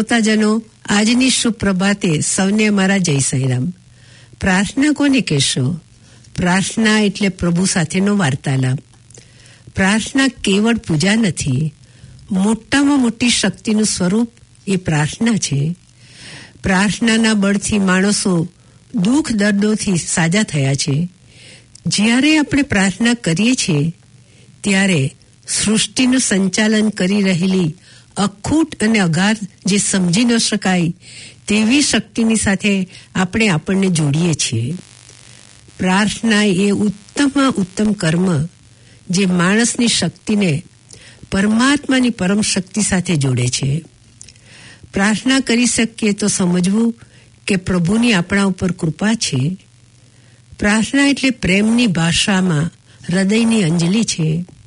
શ્રોતાજનો, આજની સુપ્રભાતે સૌને અમારા જય સાંઈરામ. પ્રાર્થના કોને કહેશો? પ્રાર્થના એટલે પ્રભુ સાથેનો વાર્તાલાપ. પ્રાર્થના કેવળ પૂજા નથી, મોટામાં મોટી શક્તિનું સ્વરૂપ એ પ્રાર્થના છે. પ્રાર્થનાના બળથી માણસો દુઃખ દર્દોથી સાજા થયા છે. જ્યારે આપણે પ્રાર્થના કરીએ છીએ ત્યારે સૃષ્ટિનું સંચાલન કરી રહેલી અખૂટ અને અગાધ જે સમજી ન શકાય તેવી શક્તિની સાથે આપણે આપણને જોડીએ છીએ. પ્રાર્થના એ ઉત્તમમાં ઉત્તમ કર્મ જે માણસની શક્તિને પરમાત્માની પરમ શક્તિ સાથે જોડે છે. પ્રાર્થના કરી શકીએ તો સમજવું કે પ્રભુની આપણા ઉપર કૃપા છે. પ્રાર્થના એટલે પ્રેમની ભાષામાં હૃદયની અંજલિ છે.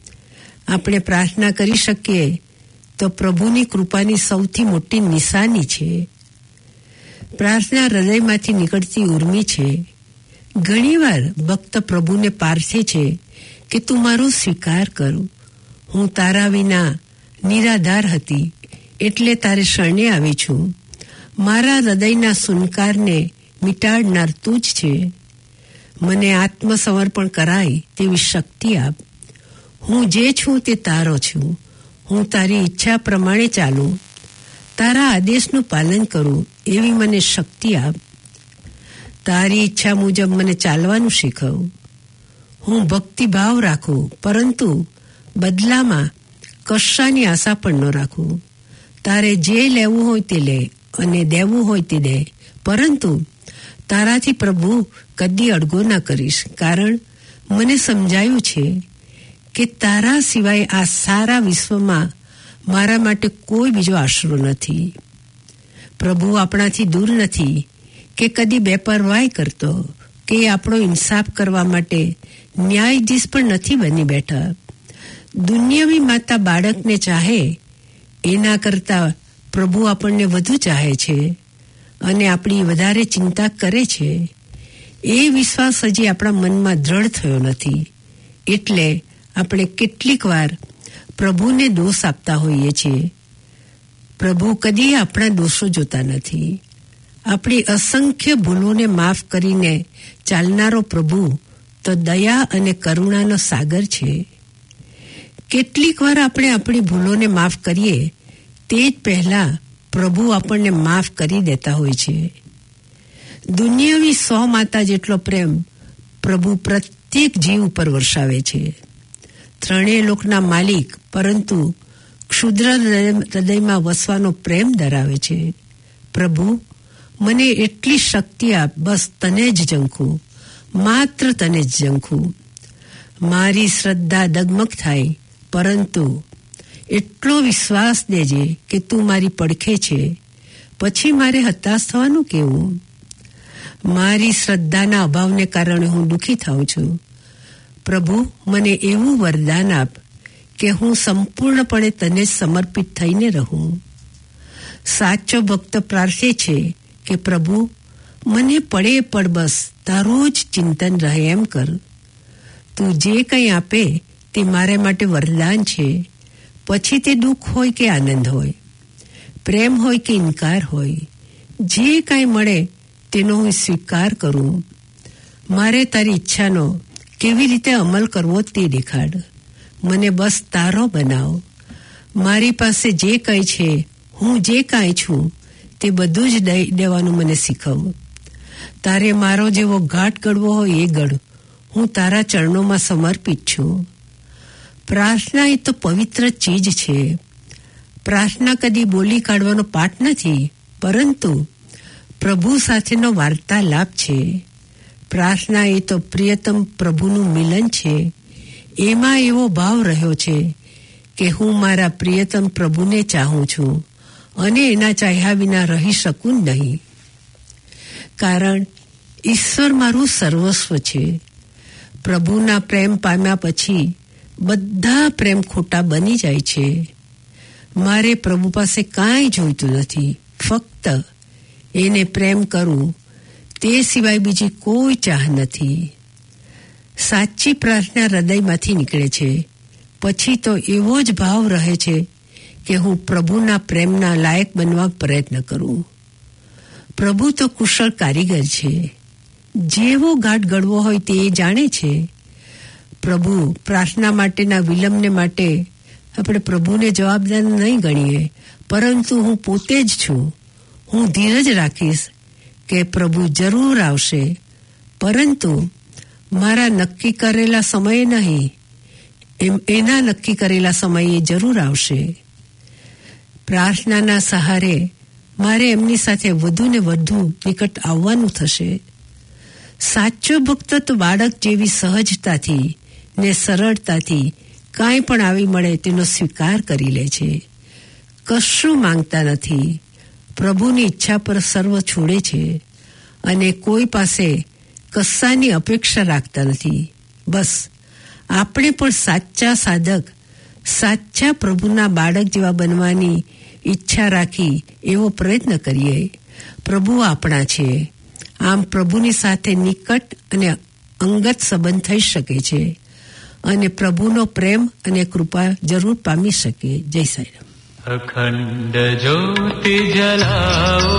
આપણે પ્રાર્થના કરી શકીએ તો પ્રભુની કૃપાની સૌથી મોટી નિશાની છે. પ્રાર્થના હૃદયમાંથી નીકળતી ઉર્મી છે. ઘણીવાર ભક્ત પ્રભુને પારસે છે કે તું મારો સ્વીકાર કર. હું તારા વિના નિરાધાર હતી એટલે તારે શરણે આવી છું. મારા હૃદયના સુનકારને મિટાડનાર તું જ છે. મને આત્મસમર્પણ કરાય તેવી શક્તિ આપ. હું જે છું તે તારો છું. હું તારી ઈચ્છા પ્રમાણે ચાલું, તારા આદેશનું પાલન કરું એવી મને શક્તિ આપ. તારી ઈચ્છા મુજબ મને ચાલવાનું શીખવ. હું ભક્તિભાવ રાખું, પરંતુ બદલામાં કશાની આશા પણ ન રાખું. તારે જે લેવું હોય તે લે અને દેવું હોય તે દે, પરંતુ તારાથી પ્રભુ કદી અડગો ના કરીશ. કારણ મને સમજાયું છે કે તારા સિવાય આ સારા વિશ્વમાં મારા માટે કોઈ બીજો આશરો નથી. પ્રભુ આપણાથી દૂર નથી કે કદી બેપરવાહી કરતો કે આપણો ઇન્સાફ કરવા માટે ન્યાયાધીશ પણ નથી બની બેઠા. દુનિયાવી માતા બાળકને ચાહે એના કરતા પ્રભુ આપણને વધુ ચાહે છે અને આપણી વધારે ચિંતા કરે છે. એ વિશ્વાસ હજી આપણા મનમાં દ્રઢ થયો નથી. એટલે આપણે કેટલીક વાર પ્રભુને દોષ આપતા હોઈએ છીએ. પ્રભુ કદી આપણા દોષો જોતા નથી. આપણી અસંખ્ય ભૂલોને માફ કરીને ચાલનારો પ્રભુ તો દયા અને કરુણાનો સાગર છે. કેટલીક વાર આપણે આપણી ભૂલોને માફ કરીએ તે જ પહેલા પ્રભુ આપણને માફ કરી દેતા હોય છે. દુનિયાવી 100 માતા જેટલો પ્રેમ પ્રભુ પ્રત્યેક જીવ ઉપર વર્ષાવે છે. ત્રણેય લોકના માલિક પરંતુ ક્ષુદ્ર હૃદયમાં વસવાનો પ્રેમ ધરાવે છે. પ્રભુ, મને એટલી શક્તિ આપ, બસ તને જ ઝંખું, માત્ર તને જ ઝંખું. મારી શ્રદ્ધા ડગમગ થાય, પરંતુ એટલો વિશ્વાસ દેજે કે તું મારી પડખે છે. પછી મારે હતાશ થવાનું કેવું? મારી શ્રદ્ધાના અભાવને કારણે હું દુઃખી થાઉં છું. પ્રભુ, મને એવું વરદાન આપ કે હું સંપૂર્ણપણે તને સમર્પિત થઈને રહું. સાચો ભક્ત પ્રાર્થે છે કે પ્રભુ, મને પડે પડ બસ તારું જ ચિંતન રહે એમ કર. તું જે કંઈ આપે તે મારે માટે વરદાન છે. પછી તે દુઃખ હોય કે આનંદ હોય, પ્રેમ હોય કે ઇનકાર હોય, જે કાંઈ મળે તેનો હું સ્વીકાર કરું. મારે તારી ઈચ્છાનો કેવી રીતે અમલ કરવો તે દેખાડ. મને બસ તારો બનાવ. મારી પાસે જે કંઈ છે, હું જે કાંઈ છું તે બધું જ દઈ દેવાનું મને શીખવ. તારે મારો જેવો ઘાટ ગળવો હોય એ ગળ. હું તારા ચરણોમાં સમર્પિત છું. પ્રાર્થના એ તો પવિત્ર ચીજ છે. પ્રાર્થના કદી બોલી કાઢવાનો પાઠ નથી, પરંતુ પ્રભુ સાથેનો વાર્તાલાપ છે. પ્રાર્થના એ તો પ્રિયતમ પ્રભુનું મિલન છે. એમાં એવો ભાવ રહ્યો છે કે હું મારા પ્રિયતમ પ્રભુને ચાહું છું અને એના ચાહ્યા વિના રહી શકું નહીં. કારણ ઈશ્વર મારું સર્વસ્વ છે. પ્રભુના પ્રેમ પામ્યા પછી બધા પ્રેમ ખોટા બની જાય છે. મારે પ્રભુ પાસે કાંઈ જોઈતું નથી, ફક્ત એને પ્રેમ કરું તે સિવાય બીજી કોઈ ચાહ નથી. સાચી પ્રાર્થના હૃદયમાંથી નીકળે છે. પછી તો એવો જ ભાવ રહે છે કે હું પ્રભુના પ્રેમના લાયક બનવા પ્રયત્ન કરું. પ્રભુ તો કુશળ કારીગર છે. જેવો ઘાટ ઘડવો હોય તે એ જાણે છે. પ્રભુ પ્રાર્થના માટેના વિલંબને માટે આપણે પ્રભુને જવાબદાર નહીં ગણીએ, પરંતુ હું પોતે જ છું. હું ધીરજ રાખીશ કે પ્રભુ જરૂર આવશે, પરંતુ મારા નક્કી કરેલા સમયે નહીં, એના નક્કી કરેલા સમયે જરૂર આવશે. પ્રાર્થનાના સહારે મારે એમની સાથે વધુ ને વધુ નિકટ આવવાનું થશે. સાચો ભક્ત તો બાળક જેવી સહજતાથી ને સરળતાથી કાંઈ પણ આવી મળે તેનો સ્વીકાર કરી લે છે. કશું માંગતા નથી. પ્રભુની ઈચ્છા પર સર્વ છોડે છે અને કોઈ પાસે કશાની અપેક્ષા રાખતા નથી. બસ આપણે પણ સાચા સાધક, સાચા પ્રભુના બાળક જેવા બનવાની ઈચ્છા રાખી એવો પ્રયત્ન કરીએ. પ્રભુ આપણા છે. આમ પ્રભુની સાથે નિકટ અને અંગત સંબંધ થઈ શકે છે અને પ્રભુનો પ્રેમ અને કૃપા જરૂર પામી શકે. જય સાંઈરામ. અખંડ જ્યોતિ જલાઓ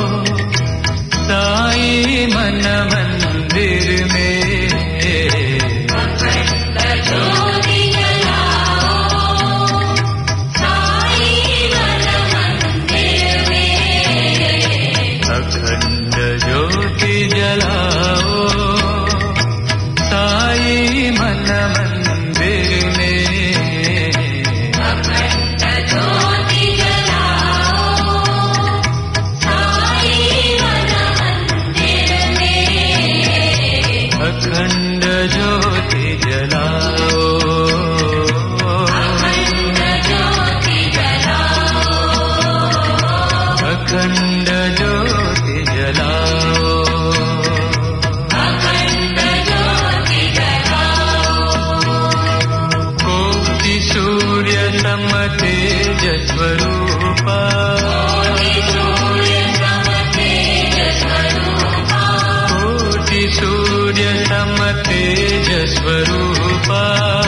સાઈ મન મંદિર મેં. स्वरूपा